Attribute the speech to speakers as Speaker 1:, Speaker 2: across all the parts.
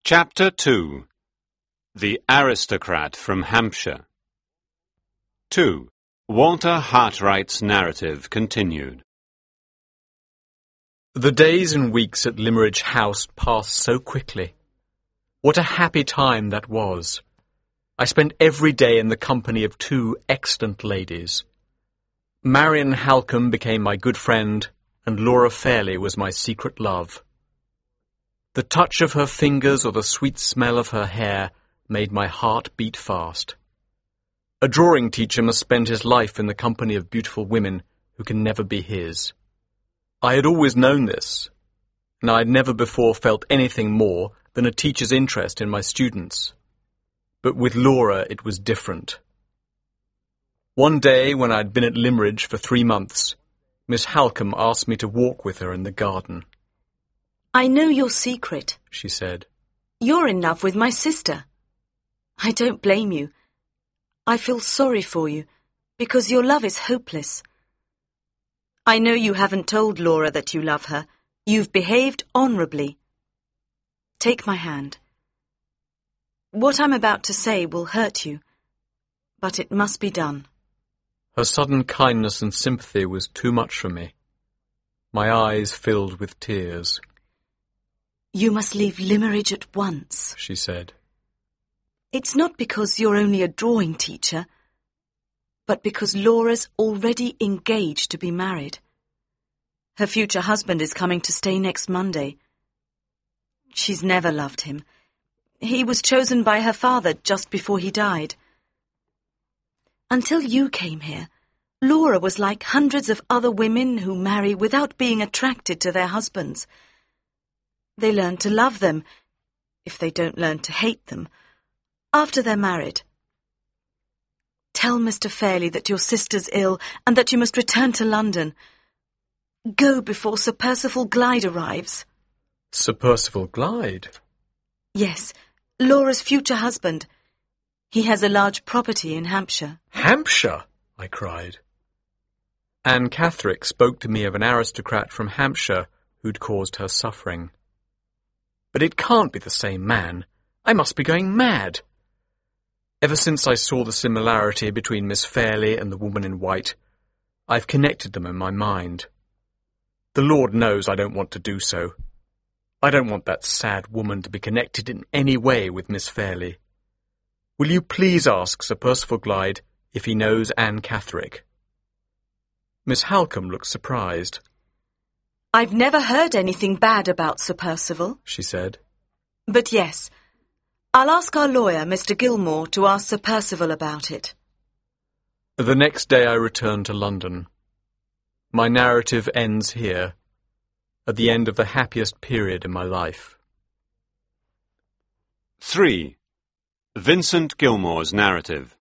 Speaker 1: Chapter 2. The Aristocrat from Hampshire. 2. Walter Hartright's narrative continued.
Speaker 2: The days and weeks at Limmeridge House passed so quickly. What a happy time that was. I spent every day in the company of two excellent ladies. Marian Halcombe became my good friend, and Laura Fairley was my secret love. The touch of her fingers or the sweet smell of her hair made my heart beat fast. A drawing teacher must spend his life in the company of beautiful women who can never be his. I had always known this, and I had never before felt anything more than a teacher's interest in my students. But with Laura it was different. One day, when I had been at Limmeridge for 3 months, Miss Halcombe asked me to walk with her in the garden.
Speaker 3: "I know your secret,"
Speaker 2: she said.
Speaker 3: "You're in love with my sister. I don't blame you. I feel sorry for you, because your love is hopeless. I know you haven't told Laura that you love her. You've behaved honourably. Take my hand. What I'm about to say will hurt you, but it must be done."
Speaker 2: Her sudden kindness and sympathy was too much for me. My eyes filled with tears.
Speaker 3: "You must leave Limmeridge at once,"
Speaker 2: she said.
Speaker 3: "It's not because you're only a drawing teacher, but because Laura's already engaged to be married. Her future husband is coming to stay next Monday. She's never loved him. He was chosen by her father just before he died. Until you came here, Laura was like hundreds of other women who marry without being attracted to their husbands. They learn to love them, if they don't learn to hate them, after they're married. Tell Mr. Fairley that your sister's ill and that you must return to London. Go before Sir Percival Glyde arrives."
Speaker 2: Sir Percival Glyde?
Speaker 3: "Yes, Laura's future husband. He has a large property in Hampshire."
Speaker 2: "Hampshire?" I cried. Anne Catherick spoke to me of an aristocrat from Hampshire who'd caused her suffering. But it can't be the same man. I must be going mad. Ever since I saw the similarity between Miss Fairley and the woman in white, I've connected them in my mind. The Lord knows I don't want to do so. I don't want that sad woman to be connected in any way with Miss Fairley. Will you please ask Sir Percival Glyde if he knows Anne Catherick?" Miss Halcombe looked surprised.
Speaker 3: "I've never heard anything bad about Sir Percival,"
Speaker 2: she said.
Speaker 3: "But yes, I'll ask our lawyer, Mr. Gilmore, to ask Sir Percival about it."
Speaker 2: The next day I returned to London. My narrative ends here, at the end of the happiest period in my life.
Speaker 1: 3. Vincent Gilmore's narrative.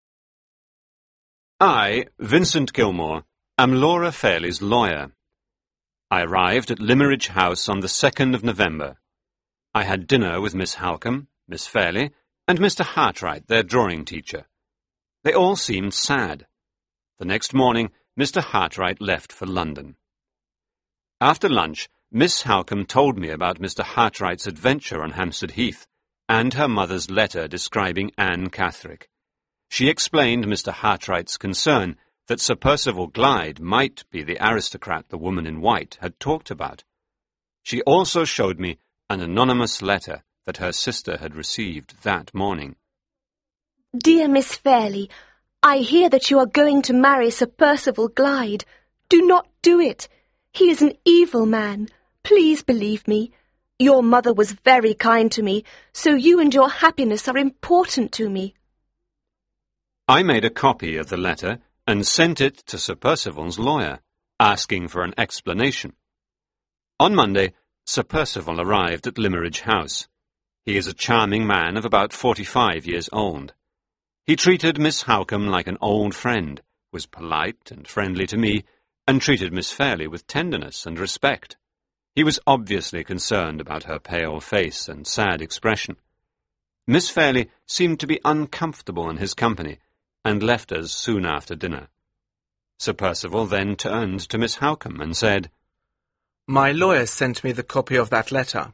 Speaker 1: I, Vincent Gilmore, am Laura Fairley's lawyer. I arrived at Limmeridge House on the 2nd of November. I had dinner with Miss Halcombe, Miss Fairley, and Mr. Hartright, their drawing teacher. They all seemed sad. The next morning, Mr. Hartright left for London. After lunch, Miss Halcombe told me about Mr. Hartright's adventure on Hampstead Heath and her mother's letter describing Anne Catherick. She explained Mr. Hartright's concern that Sir Percival Glyde might be the aristocrat the woman in white had talked about. She also showed me an anonymous letter that her sister had received that morning.
Speaker 4: "Dear Miss Fairley, I hear that you are going to marry Sir Percival Glyde. Do not do it. He is an evil man. Please believe me. Your mother was very kind to me, so you and your happiness are important to me."
Speaker 1: I made a copy of the letter and sent it to Sir Percival's lawyer, asking for an explanation. On Monday, Sir Percival arrived at Limmeridge House. He is a charming man of about 45 years old. He treated Miss Halcombe like an old friend, was polite and friendly to me, and treated Miss Fairley with tenderness and respect. He was obviously concerned about her pale face and sad expression. Miss Fairley seemed to be uncomfortable in his company, and left us soon after dinner. Sir Percival then turned to Miss Halcombe and said,
Speaker 5: "My lawyer sent me the copy of that letter.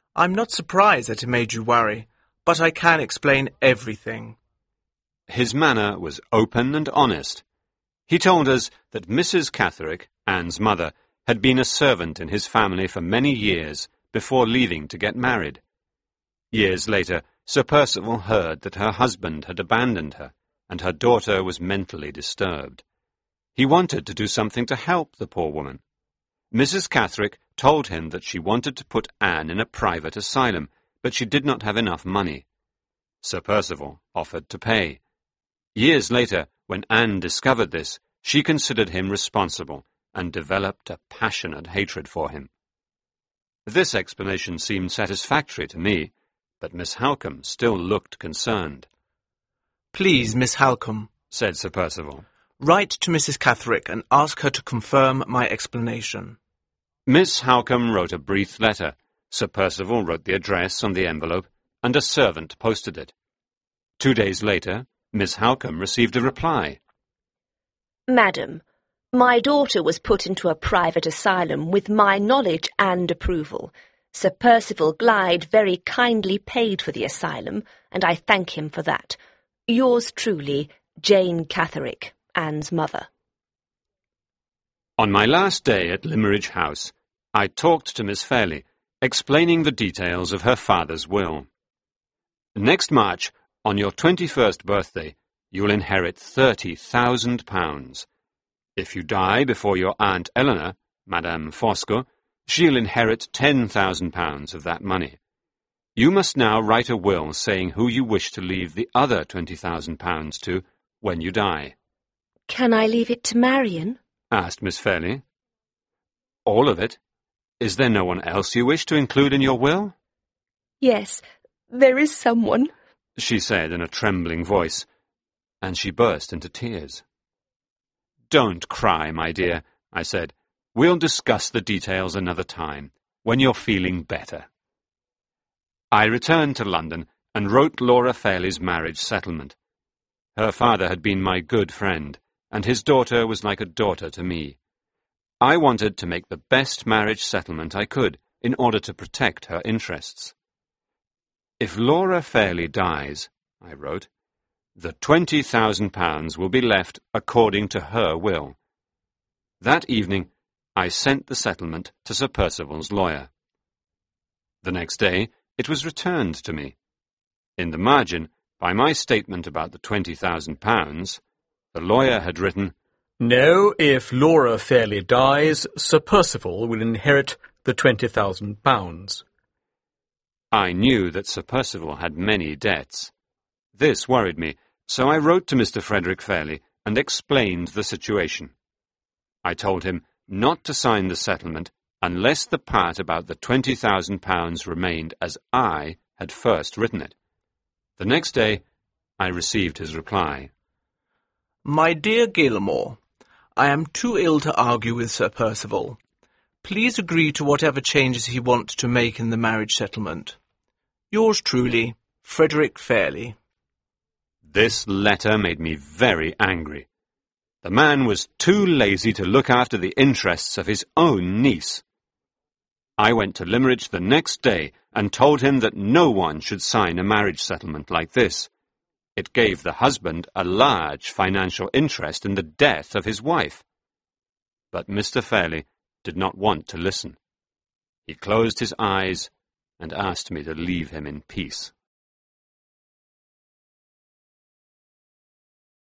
Speaker 5: I'm not surprised that it made you worry, but I can explain everything.
Speaker 1: His manner was open and honest. He told us that Mrs. Catherick, Anne's mother, had been a servant in his family for many years before leaving to get married. Years later, Sir Percival heard that her husband had abandoned her, and her daughter was mentally disturbed. He wanted to do something to help the poor woman. Mrs. Catherick told him that she wanted to put Anne in a private asylum, but she did not have enough money. Sir Percival offered to pay. Years later, when Anne discovered this, she considered him responsible and developed a passionate hatred for him. This explanation seemed satisfactory to me, but Miss Halcombe still looked concerned.
Speaker 5: Please, Miss Halcombe,
Speaker 1: said Sir Percival,
Speaker 5: write to Mrs. Catherick and ask her to confirm my explanation.
Speaker 1: Miss Halcombe wrote a brief letter. Sir Percival wrote the address on the envelope, and a servant posted it. 2 days later, Miss Halcombe received a reply.
Speaker 4: Madam, my daughter was put into a private asylum with my knowledge and approval. Sir Percival Glyde very kindly paid for the asylum, and I thank him for that. Yours truly, Jane Catherick, Anne's mother.
Speaker 1: On my last day at Limmeridge House, I talked to Miss Fairley, explaining the details of her father's will. Next March, on your 21st birthday, you will inherit £30,000. If you die before your Aunt Eleanor, Madame Fosco, she'll inherit £10,000 of that money. You must now write a will saying who you wish to leave the other £20,000 to when you die.
Speaker 4: Can I leave it to Marion?
Speaker 1: Asked Miss Fairley. All of it? Is there no one else you wish to include in your will?
Speaker 4: Yes, there is someone,
Speaker 1: she said in a trembling voice, and she burst into tears. Don't cry, my dear, I said. We'll discuss the details another time, when you're feeling better. I returned to London and wrote Laura Fairley's marriage settlement. Her father had been my good friend, and his daughter was like a daughter to me. I wanted to make the best marriage settlement I could in order to protect her interests. If Laura Fairley dies, I wrote, the £20,000 will be left according to her will. That evening, I sent the settlement to Sir Percival's lawyer. The next day, it was returned to me. In the margin, by my statement about the £20,000, the lawyer had written,
Speaker 2: No, if Laura Fairley dies, Sir Percival will inherit the £20,000.
Speaker 1: I knew that Sir Percival had many debts. This worried me, so I wrote to Mr. Frederick Fairley and explained the situation. I told him not to sign the settlement unless the part about the £20,000 remained as I had first written it. The next day, I received his reply.
Speaker 5: My dear Gilmore, I am too ill to argue with Sir Percival. Please agree to whatever changes he wants to make in the marriage settlement. Yours truly, Frederick Fairley.
Speaker 1: This letter made me very angry. The man was too lazy to look after the interests of his own niece. I went to Limmeridge the next day and told him that no one should sign a marriage settlement like this. It gave the husband a large financial interest in the death of his wife. But Mr. Fairley did not want to listen. He closed his eyes and asked me to leave him in peace.